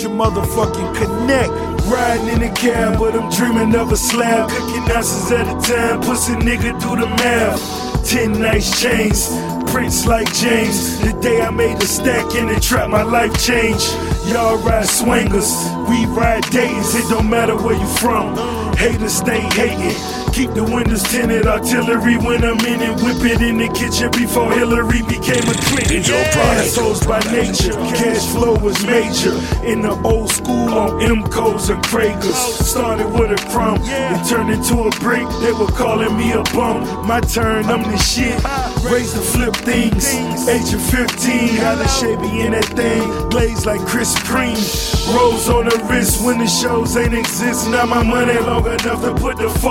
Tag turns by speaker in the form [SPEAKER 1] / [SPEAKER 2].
[SPEAKER 1] your motherfucking connect. Riding in a cab, but I'm dreaming of a slab. Cooking ounces at a time, pussy nigga do the math. 10 nice chains, Prince like James. The day I made a stack in the trap, my life changed. Y'all ride swingers, we ride days. It don't matter where you from, haters stay hating. Keep the windows tinted, artillery when I'm in it. Whip it in the kitchen before Hillary became a Clinton. Assholes by nature, cash flow was major. In the old school on M-Co's and Kragers. Started with a crumb, it turned into a brick. They were calling me a bum. My turn, I'm the shit. Raised to flip things, age of 15. Got a shavy in that thing, glazed like Krispy Kreme. Rose on the wrist when the shows ain't exist. Now my money long enough to put the